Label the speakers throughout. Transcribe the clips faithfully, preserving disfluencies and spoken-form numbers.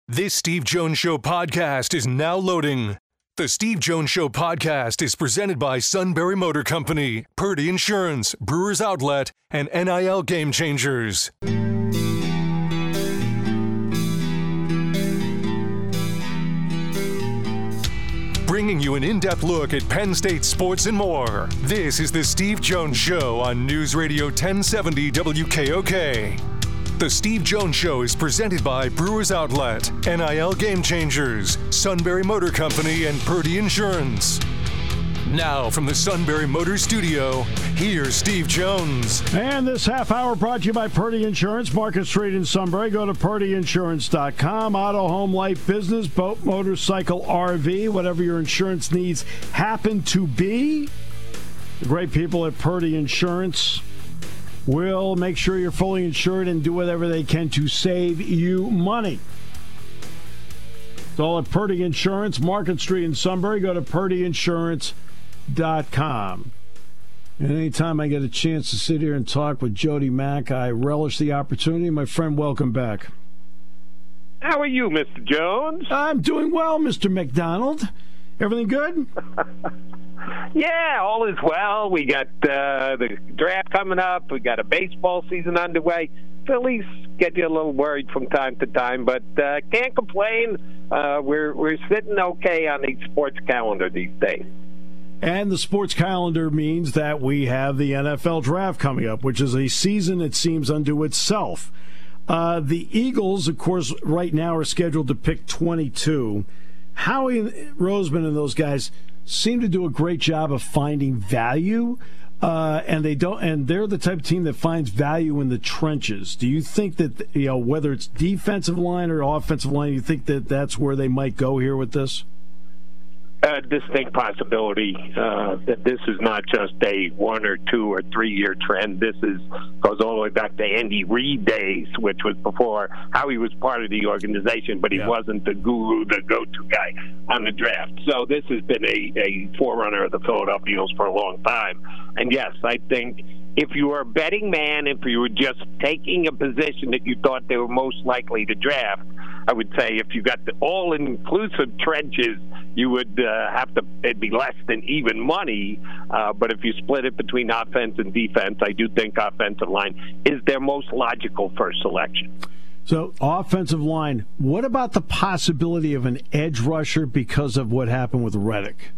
Speaker 1: This Steve Jones Show podcast is now loading. The Steve Jones Show podcast is presented by Sunbury Motor Company, Purdy Insurance, Brewers Outlet, and N I L Game Changers. Bringing you an in-depth look at Penn State sports and more. This is the Steve Jones Show on News Radio ten seventy W K O K. The Steve Jones Show is presented by Brewers Outlet, N I L Game Changers, Sunbury Motor Company, and Purdy Insurance. Now from the Sunbury Motor Studio, here's Steve Jones.
Speaker 2: And this half hour brought to you by Purdy Insurance, Market Street in Sunbury. Go to purdy insurance dot com. Auto, home, life, business, boat, motorcycle, R V, whatever your insurance needs happen to be. The great people at Purdy Insurance will make sure you're fully insured and do whatever they can to save you money. It's all at Purdy Insurance, Market Street in Sunbury. Go to purdy insurance dot com. And anytime I get a chance to sit here and talk with Jody Mack, I relish the opportunity. My friend, welcome back.
Speaker 3: How are you, Mister Jones?
Speaker 2: I'm doing well, Mister McDonald. Everything good?
Speaker 3: Yeah, all is well. We got uh, the draft coming up. We got a baseball season underway. Phillies get you a little worried from time to time, but uh, can't complain. Uh, we're we're sitting okay on the sports calendar these days.
Speaker 2: And the sports calendar means that we have the N F L draft coming up, which is a season, it seems, unto itself. Uh, the Eagles, of course, right now are scheduled to pick twenty-two. Howie Roseman and those guys seem to do a great job of finding value, uh, and they don't. And they're the type of team that finds value in the trenches. Do you think that, you know, whether it's defensive line or offensive line, you think that that's where they might go here with this?
Speaker 3: A distinct possibility uh, that this is not just a one or two or three year trend. This is goes all the way back to Andy Reid days, which was before Howie was part of the organization, but he yeah. wasn't the guru, the go-to guy on the draft. So this has been a, a forerunner of the Philadelphia Eagles for a long time. And yes, I think if you were a betting man, if you were just taking a position that you thought they were most likely to draft, I would say if you got the all-inclusive trenches, you would uh, have to, it'd be less than even money. Uh, but if you split it between offense and defense, I do think offensive line is their most logical first selection.
Speaker 2: So, offensive line, what about the possibility of an edge rusher because of what happened with Reddick?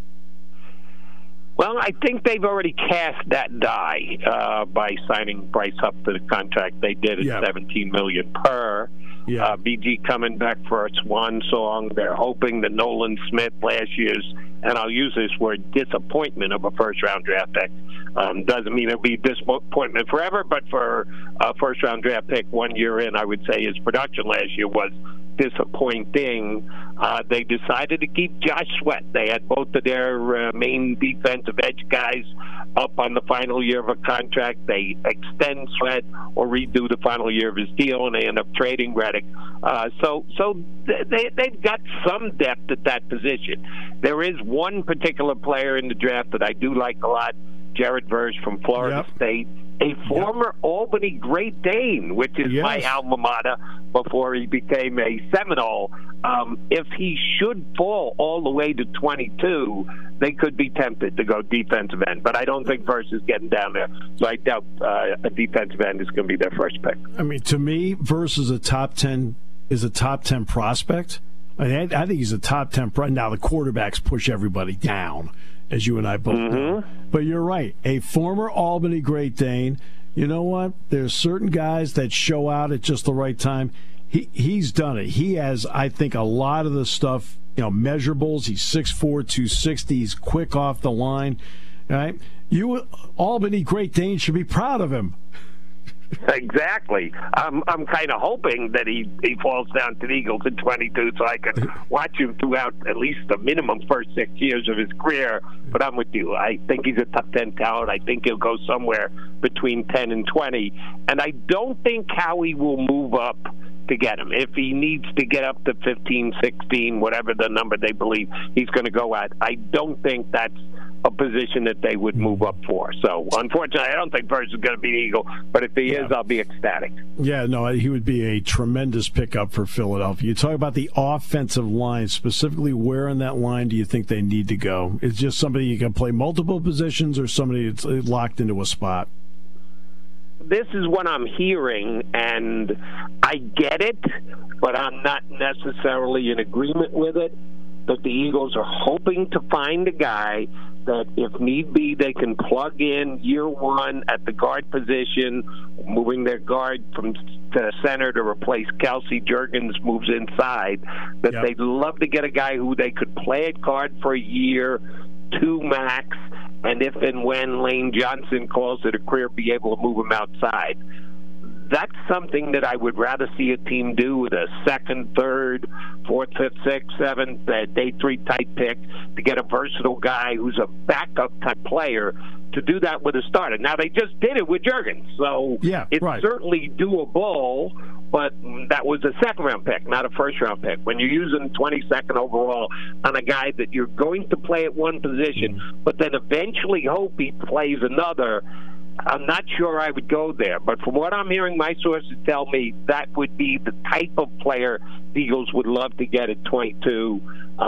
Speaker 3: Well, I think they've already cast that die uh, by signing Bryce Huff to the contract they did at yeah. seventeen million dollars per. Yeah. Uh, B G coming back for a swan song. They're hoping that Nolan Smith, last year's, and I'll use this word, disappointment of a first-round draft pick. Um, doesn't mean it'll be disappointment forever, but for a first-round draft pick one year in, I would say his production last year was disappointing. Uh, they decided to keep Josh Sweat. They had both of their uh, main defensive edge guys up on the final year of a contract. They extend Sweat or redo the final year of his deal, and they end up trading Reddick. Uh, so so they, they've got some depth at that position. There is one particular player in the draft that I do like a lot, Jared Verse from Florida yep. State, a former yep. Albany Great Dane, which is yes. my alma mater before he became a Seminole. Um, if he should fall all the way to twenty-two, they could be tempted to go defensive end. But I don't think Verse is getting down there. So I doubt uh, a defensive end is going to be their first pick.
Speaker 2: I mean, to me, Verse is a top ten is a top ten prospect. I, mean, I think he's a top ten. Pro- now the quarterbacks push everybody down, as you and I both mm-hmm. know. But you're right. A former Albany Great Dane, you know what? There's certain guys that show out at just the right time. He He's done it. He has, I think, a lot of the stuff, you know, measurables. He's six four, two sixty. He's quick off the line. Right? You, Albany Great Dane, should be proud of him.
Speaker 3: Exactly. I'm I'm kind of hoping that he, he falls down to the Eagles in twenty-two so I can watch him throughout at least the minimum first six years of his career. But I'm with you. I think he's a top ten talent. I think he'll go somewhere between ten and twenty. And I don't think Howie will move up to get him. If he needs to get up to fifteen, sixteen, whatever the number they believe he's going to go at, I don't think that's a position that they would move up for. So, unfortunately, I don't think Verse is going to be the Eagle, but if he yeah. is, I'll be ecstatic.
Speaker 2: Yeah, no, he would be a tremendous pickup for Philadelphia. You talk about the offensive line, specifically where in that line do you think they need to go? Is just somebody you can play multiple positions or somebody that's locked into a spot?
Speaker 3: This is what I'm hearing, and I get it, but I'm not necessarily in agreement with it, that the Eagles are hoping to find a guy that, if need be, they can plug in year one at the guard position, moving their guard from to center to replace Kelsey. Jurgens moves inside. That yep. they'd love to get a guy who they could play at guard for a year, two max, and if and when Lane Johnson calls it a career, be able to move him outside. That's something that I would rather see a team do with a second, third, fourth, fifth, sixth, seventh, uh, day three type pick to get a versatile guy who's a backup type player to do that with a starter. Now, they just did it with Jurgens, so
Speaker 2: yeah,
Speaker 3: it's
Speaker 2: right.
Speaker 3: certainly doable, but that was a second-round pick, not a first-round pick. When you're using twenty-second overall on a guy that you're going to play at one position, but then eventually hope he plays another, I'm not sure I would go there, but from what I'm hearing, my sources tell me that would be the type of player the Eagles would love to get at twenty-two.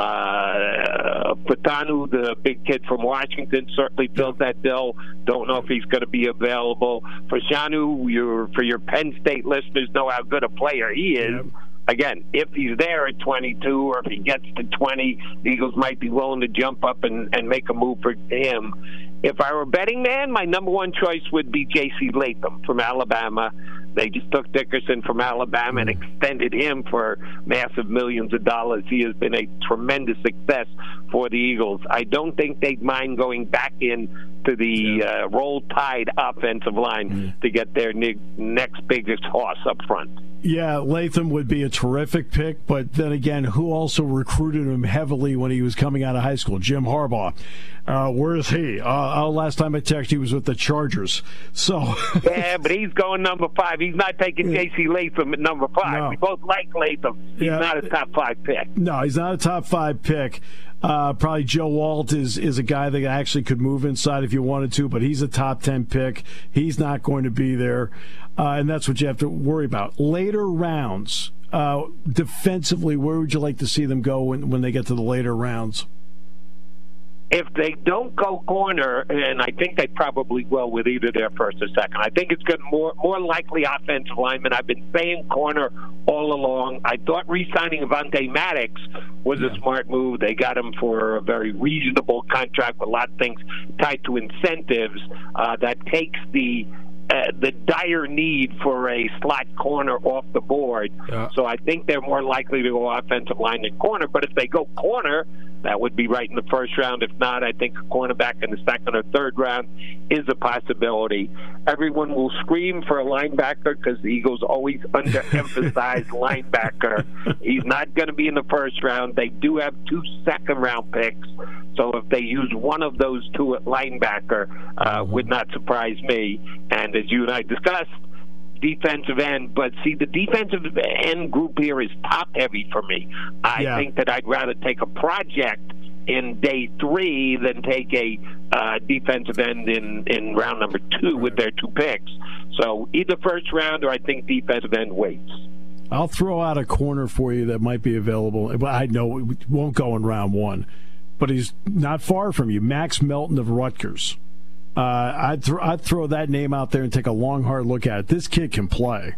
Speaker 3: Uh, Patanu, the big kid from Washington, certainly fills that bill. Don't know if he's going to be available. For Shanu, your for your Penn State listeners know how good a player he is. Yeah. Again, if he's there at twenty-two or if he gets to twenty, the Eagles might be willing to jump up and, and make a move for him. If I were a betting man, my number one choice would be J C Latham from Alabama. They just took Dickerson from Alabama and extended him for massive millions of dollars. He has been a tremendous success for the Eagles. I don't think they'd mind going back in to the yeah. uh, Roll Tide offensive line mm. to get their ne- next biggest horse up front.
Speaker 2: Yeah, Latham would be a terrific pick, but then again, who also recruited him heavily when he was coming out of high school? Jim Harbaugh. Uh, where is he? Uh, uh, last time I checked, he was with the Chargers. So
Speaker 3: yeah, but he's going number five. He's not taking J C Latham at number five. No. We both like Latham. He's yeah. not a top five pick.
Speaker 2: No, he's not a top five pick. Uh, probably Joe Alt is, is a guy that actually could move inside if you wanted to, but he's a top ten pick. He's not going to be there, uh, and that's what you have to worry about. Later rounds, uh, defensively, where would you like to see them go when, when they get to the later rounds?
Speaker 3: If they don't go corner, and I think they probably will with either their first or second, I think it's good, more more likely offensive lineman. I've been saying corner all along. I thought re-signing Avonte Maddox was yeah. a smart move. They got him for a very reasonable contract with a lot of things tied to incentives uh, that takes the Uh, the dire need for a slot corner off the board. Yeah. So I think they're more likely to go offensive line than corner. But if they go corner, that would be right in the first round. If not, I think a cornerback in the second or third round is a possibility. Everyone will scream for a linebacker because the Eagles always underemphasize linebacker. He's not going to be in the first round. They do have two second-round picks. So if they use one of those two at linebacker, uh, would not surprise me. And as you and I discussed, defensive end. But see, the defensive end group here is top-heavy for me. I yeah. think that I'd rather take a project in day three than take a uh, defensive end in, in round number two with their two picks. So either first round or I think defensive end waits.
Speaker 2: I'll throw out a corner for you that might be available. I know it won't go in round one, but he's not far from you. Max Melton of Rutgers. Uh, I'd, th- I'd throw that name out there and take a long, hard look at it. This kid can play.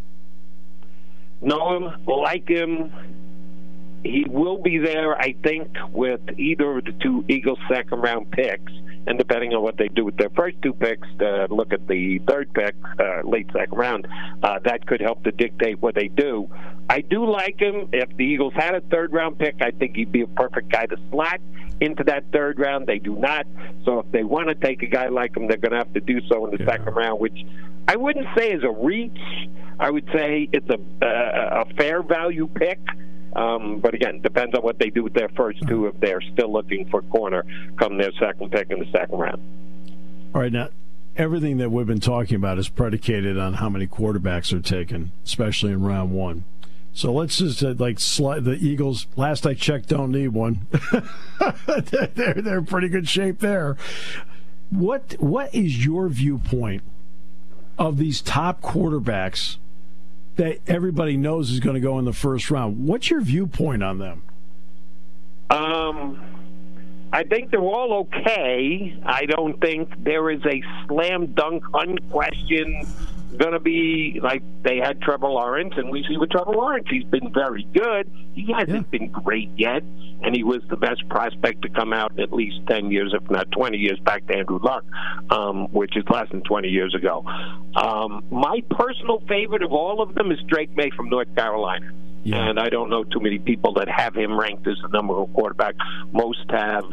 Speaker 3: Know him, like him. He will be there, I think, with either of the two Eagles second-round picks, and depending on what they do with their first two picks, uh, look at the third pick, uh, late second round, uh, that could help to dictate what they do. I do like him. If the Eagles had a third-round pick, I think he'd be a perfect guy to slot into that third round. They do not. So if they want to take a guy like him, they're going to have to do so in the yeah. second round, which I wouldn't say is a reach. I would say it's a, uh, a fair value pick. Um, but again, depends on what they do with their first two if they're still looking for corner come their second pick in the second round.
Speaker 2: All right, now everything that we've been talking about is predicated on how many quarterbacks are taken, especially in round one. So let's just uh, like slide the Eagles. Last I checked, don't need one. they're they're in pretty good shape there. What what is your viewpoint of these top quarterbacks that everybody knows is going to go in the first round? What's your viewpoint on them?
Speaker 3: Um, I think they're all okay. I don't think there is a slam dunk, unquestioned, going to be like they had Trevor Lawrence, and we see with Trevor Lawrence, he's been very good. He hasn't yeah. been great yet, and he was the best prospect to come out in at least ten years, if not twenty years, back to Andrew Luck, um, which is less than twenty years ago. Um, my personal favorite of all of them is Drake May from North Carolina. Yeah. And I don't know too many people that have him ranked as the number one quarterback. Most have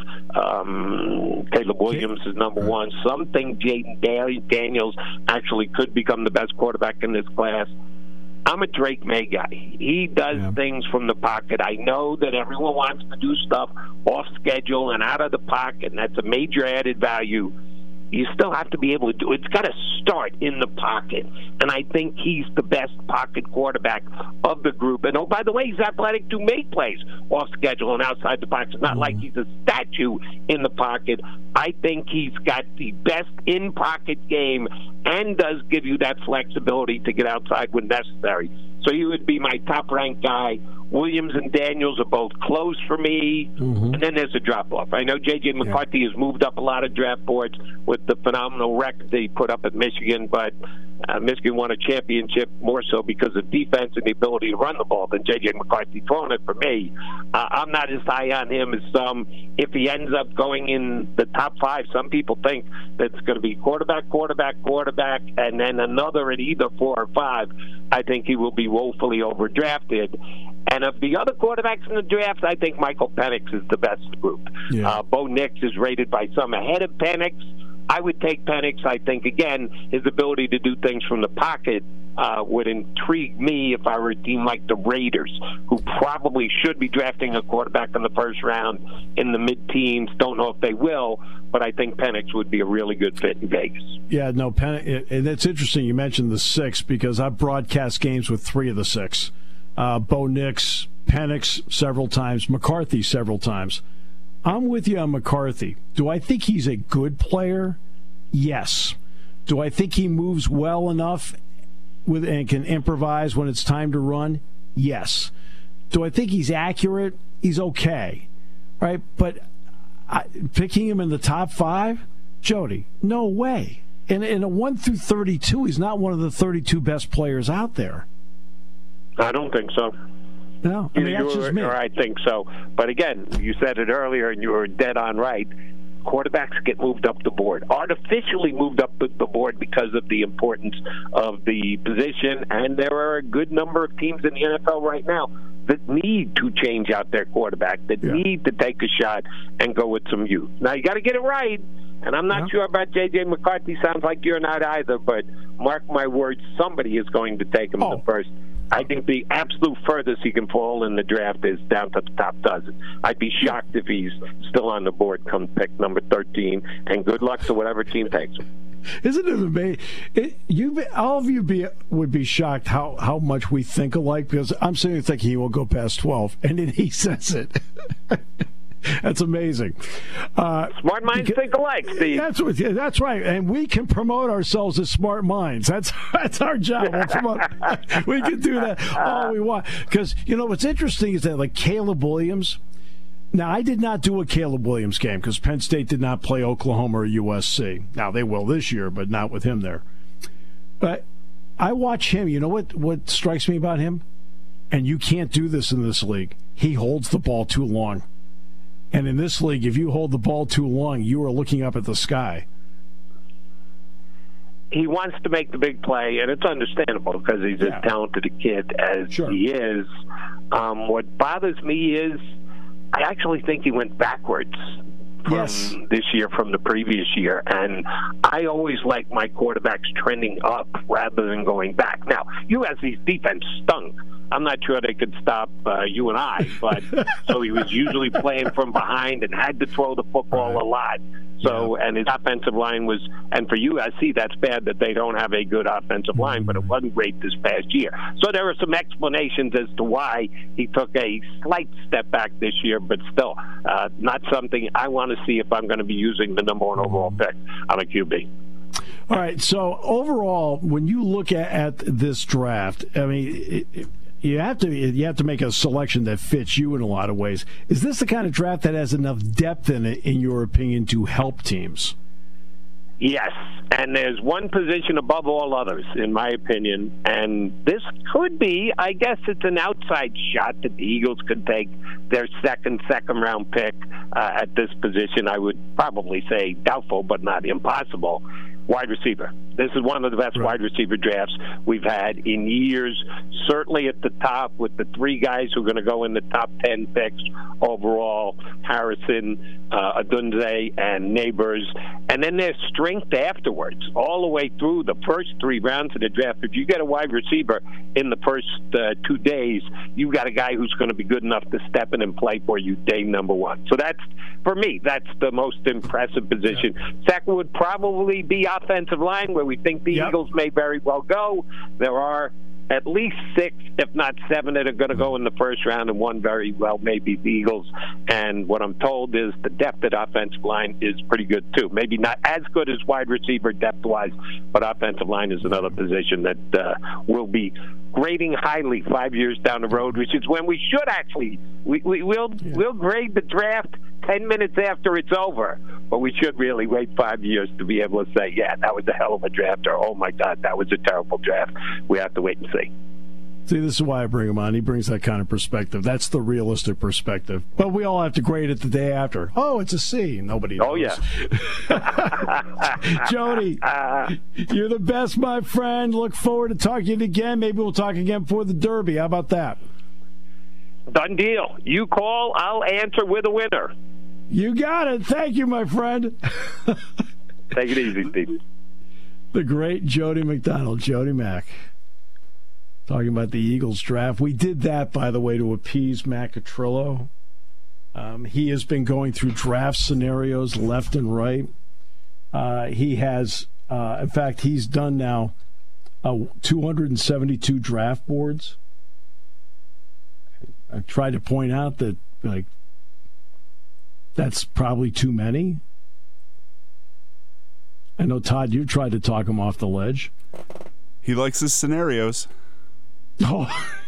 Speaker 3: um, Caleb Williams as number one. Some think Jaden Daniels actually could become the best quarterback in this class. I'm a Drake May guy. He does yeah. things from the pocket. I know that everyone wants to do stuff off schedule and out of the pocket, and that's a major added value. You still have to be able to do it. It's got to start in the pocket. And I think he's the best pocket quarterback of the group. And, oh, by the way, he's athletic to make plays off schedule and outside the pocket. It's not mm-hmm. like he's a statue in the pocket. I think he's got the best in-pocket game and does give you that flexibility to get outside when necessary. So he would be my top-ranked guy. Williams and Daniels are both close for me, mm-hmm. and then there's a drop-off. I know J J. McCarthy yeah. has moved up a lot of draft boards with the phenomenal record they put up at Michigan, but uh, Michigan won a championship more so because of defense and the ability to run the ball than J J. McCarthy throwing it for me. Uh, I'm not as high on him as some. If he ends up going in the top five, some people think that it's going to be quarterback, quarterback, quarterback, and then another at either four or five. I think he will be woefully overdrafted. And of the other quarterbacks in the draft, I think Michael Penix is the best group. Yeah. Uh, Bo Nix is rated by some ahead of Penix. I would take Penix. I think, again, his ability to do things from the pocket uh, would intrigue me if I were a team like the Raiders, who probably should be drafting a quarterback in the first round in the mid-teens. Don't know if they will, but I think Penix would be a really good fit in Vegas.
Speaker 2: Yeah, no, Penix, and it's interesting you mentioned the six because I've broadcast games with three of the six. Uh, Bo Nix, Penix several times, McCarthy several times. I'm with you on McCarthy. Do I think he's a good player? Yes. Do I think he moves well enough with and can improvise when it's time to run? Yes. Do I think he's accurate? He's okay. Right? But I, picking him in the top five? Jody, no way. And in a one through thirty-two, he's not one of the thirty-two best players out there.
Speaker 3: I don't think so.
Speaker 2: No, I mean, that's just me.
Speaker 3: Or I think so. But again, you said it earlier, and you were dead on right. Quarterbacks get moved up the board, artificially moved up the board because of the importance of the position. And there are a good number of teams in the N F L right now that need to change out their quarterback, that yeah. need to take a shot and go with some youth. Now, you got to get it right. And I'm not yeah. sure about J J. McCarthy. Sounds like you're not either. But mark my words, somebody is going to take him oh. in the first. I think the absolute furthest he can fall in the draft is down to the top dozen. I'd be shocked if he's still on the board come pick number thirteen, and good luck to whatever team takes him.
Speaker 2: Isn't it amazing? It, you, all of you be, would be shocked how, how much we think alike, because I'm sitting there thinking he will go past twelve, and then he says it. That's amazing. Uh,
Speaker 3: smart minds can, think alike, Steve.
Speaker 2: That's what, that's right, and we can promote ourselves as smart minds. That's that's our job. We'll promote, we can do that all we want. Because you know what's interesting is that like Caleb Williams. Now I did not do a Caleb Williams game because Penn State did not play Oklahoma or U S C. Now they will this year, but not with him there. But I watch him. You know what? What strikes me about him? And you can't do this in this league. He holds the ball too long. And in this league, if you hold the ball too long, you are looking up at the sky.
Speaker 3: He wants to make the big play, and it's understandable because he's yeah. as talented a kid as sure. he is. Um, what bothers me is I actually think he went backwards from
Speaker 2: yes.
Speaker 3: this year from the previous year. And I always like my quarterbacks trending up rather than going back. Now, U S C's defense stunk. I'm not sure they could stop uh, you and I, but so he was usually playing from behind and had to throw the football
Speaker 2: right.
Speaker 3: a lot. So, yeah. and his offensive line was, and for U S C, that's bad that they don't have a good offensive line, but it wasn't great this past year. So there are some explanations as to why he took a slight step back this year, but still uh, not something I want to see if I'm going to be using the number one overall pick on a Q B.
Speaker 2: All right, so overall, when you look at, at this draft, I mean, it, it, you have to you have to make a selection that fits you in a lot of ways. Is this the kind of draft that has enough depth in it, in your opinion, to help teams?
Speaker 3: Yes, and there's one position above all others, in my opinion, and this could be, I guess it's an outside shot that the Eagles could take their second, second-round pick uh, at this position. I would probably say doubtful, but not impossible. Wide receiver. This is one of the best right. wide receiver drafts we've had in years, certainly at the top with the three guys who are going to go in the top ten picks overall, Harrison, uh, Adunze, and Neighbors. And then there's strength afterwards, all the way through the first three rounds of the draft. If you get a wide receiver in the first uh, two days, you've got a guy who's going to be good enough to step in and play for you day number one. So that's, for me, that's the most impressive position. Yeah. Second would probably be offensive line, where we think the yep. Eagles may very well go. There are at least six, if not seven, that are going to go in the first round, and one very well may be the Eagles. And what I'm told is the depth at offensive line is pretty good, too. Maybe not as good as wide receiver depth-wise, but offensive line is another position that uh, will be grading highly five years down the road, which is when we should actually we, we, we'll, yeah. we'll grade the draft ten minutes after it's over, but we should really wait five years to be able to say, yeah, that was a hell of a draft, or, oh, my God, that was a terrible draft. We have to wait and see.
Speaker 2: See, this is why I bring him on. He brings that kind of perspective. That's the realistic perspective. But we all have to grade it the day after. Oh, it's a C. Nobody knows.
Speaker 3: Oh, yeah.
Speaker 2: Jody, uh, you're the best, my friend. Look forward to talking to you again. Maybe we'll talk again before the Derby. How about that?
Speaker 3: Done deal. You call, I'll answer with a winner.
Speaker 2: You got it. Thank you, my friend.
Speaker 3: Take it easy, Steve.
Speaker 2: The great Jody McDonald, Jody Mack, talking about the Eagles draft. We did that, by the way, to appease Matt Catrillo. Um, he has been going through draft scenarios left and right. Uh, he has, uh, in fact, he's done now uh, two hundred seventy-two draft boards. I tried to point out that, like, that's probably too many. I know, Todd, you tried to talk him off the ledge.
Speaker 4: He likes his scenarios.
Speaker 2: Oh.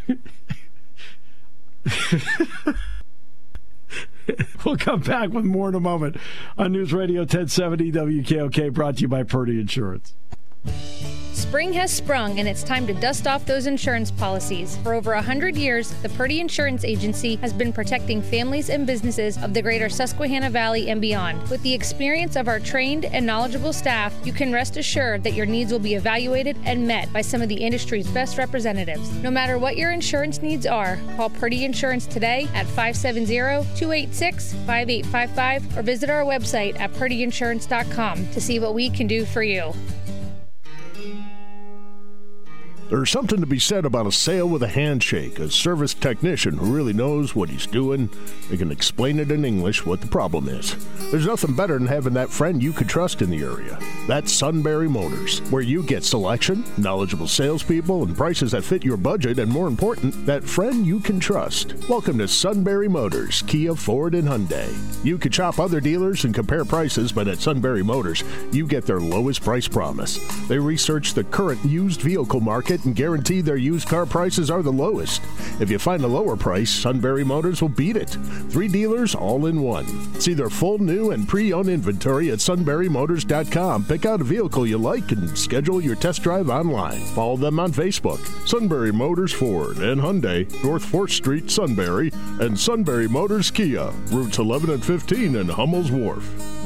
Speaker 2: We'll come back with more in a moment on News Radio ten seventy W K O K, brought to you by Purdy Insurance.
Speaker 5: Spring has sprung, and it's time to dust off those insurance policies. For over one hundred years, the Purdy Insurance Agency has been protecting families and businesses of the greater Susquehanna Valley and beyond. With the experience of our trained and knowledgeable staff, you can rest assured that your needs will be evaluated and met by some of the industry's best representatives. No matter what your insurance needs are, call Purdy Insurance today at five seven zero, two eight six, five eight five five or visit our website at purdy insurance dot com to see what we can do for you.
Speaker 6: There's something to be said about a sale with a handshake, a service technician who really knows what he's doing. They can explain it in English what the problem is. There's nothing better than having that friend you could trust in the area. That's Sunbury Motors, where you get selection, knowledgeable salespeople, and prices that fit your budget, and more important, that friend you can trust. Welcome to Sunbury Motors, Kia, Ford, and Hyundai. You could shop other dealers and compare prices, but at Sunbury Motors, you get their lowest price promise. They research the current used vehicle market and guarantee their used car prices are the lowest. If you find a lower price, Sunbury Motors will beat it. Three dealers all in one. See their full new and pre-owned inventory at sunbury motors dot com. Pick out a vehicle you like and schedule your test drive online. Follow them on Facebook. Sunbury Motors Ford and Hyundai, North fourth Street, Sunbury, and Sunbury Motors Kia, routes eleven and fifteen in Hummel's Wharf.